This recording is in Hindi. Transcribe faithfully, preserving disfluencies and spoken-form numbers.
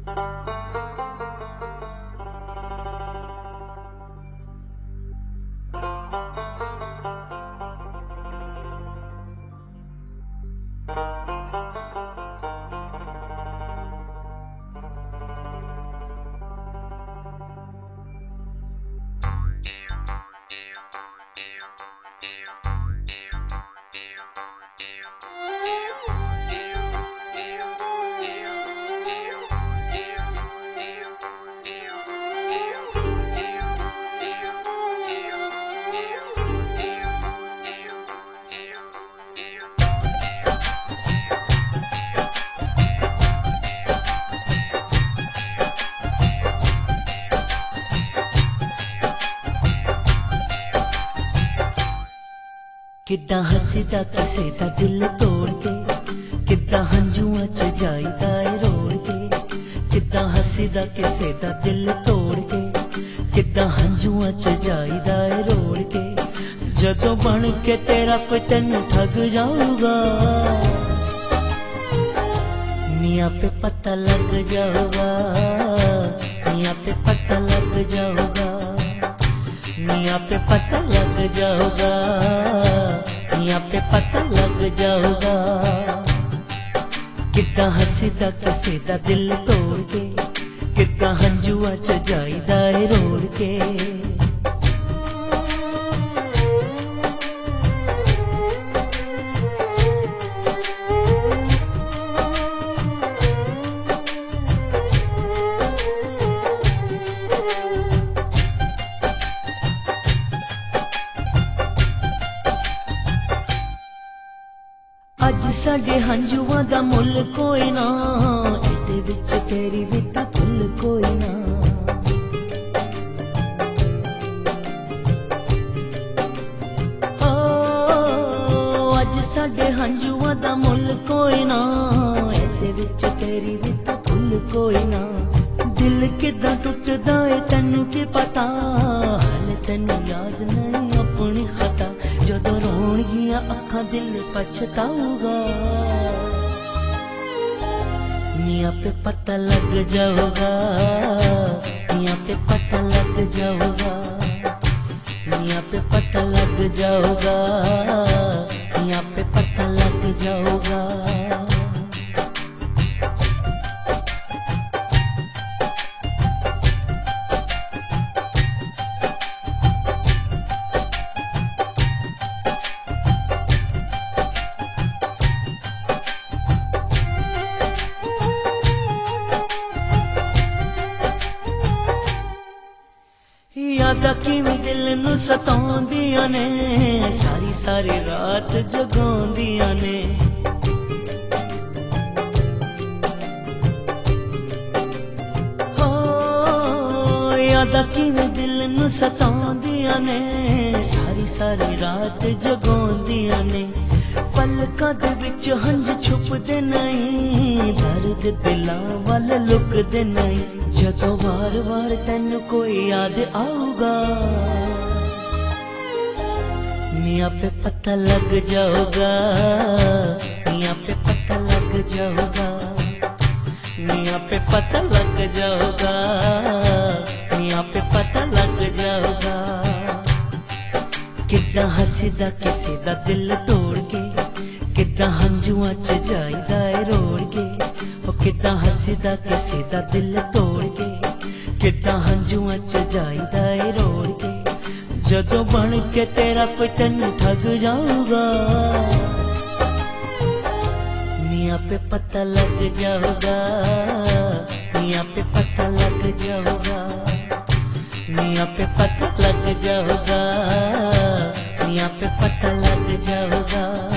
किद्दां हसदा किसे दा दिल तोड़ के, किद्दां हंजुआं च जाईदा ए रोड़ के। किद्दां हसदा किसे दा दिल तोड़ के, किद्दां हंजुआं च जाईदा ए रोड़ के। जदों बन के तेरा कोई तैनू ठग जाऊगा, मियां पे पता लग जाऊगा, मियां पे पता लग जाऊगा, मियां पे पता लग जाऊगा, मियां पे पता लग जाऊगा। किद्दां हसदा किसे दा दिल तोड़ के, किद्दां हंजुआं च जाईदा ए रोड़ के। अज साडे हंजुआं दा मुल कोई ना, इहदे विच तेरी भी तां भुल कोई ना। ओ अज साडे हंजुआं दा मुल कोई ना, इहदे विच तेरी भी तां भुल कोई ना। दिल किदां टुटदा ए तैनू की पता, हाले तैनू याद नहीं अपनी खता। जदों रोणगियां अखां दिल पछताऊगा, मियां पे पता लग जाऊगा, मियां पे पता लग जाऊगा, मियां पे पता लग जाऊगा, मियां पे पता लग जाऊगा। यादां किवें दिल नू सताउंदियां ने, सारी सारी रात जगाउंदियां ने। हो यादां किवें दिल नू सताउंदियां ने, सारी सारी रात जगाउंदियां ने। पलकां दे विच हंज छुपदे नहीं, दर्द दिलां वल लुकदे नहीं। जदों वार वार तैनू कोई याद आऊगा, मियां पे पता लग जाऊगा, मियां पे पता लग जाऊगा, मियां पे पता लग जाऊगा, मियां पे पता लग जाऊगा। किद्दां हसदा किसे दा दिल तोड़ के, किद्दां हंजुआं च जाईदा ए रोड़ के। किद्दां हसदा किसे दा दिल तोड़ के, किद्दां हंजुआं च जाईदा ए रोड़ के। जदों बन के तेरा कोई तैनू ठग जाऊगा, मियां पे पता लग जाऊगा, मियां पे पता लग जाऊगा, मियां पे पता लग जाऊगा, मियां पे पता लग जाऊगा।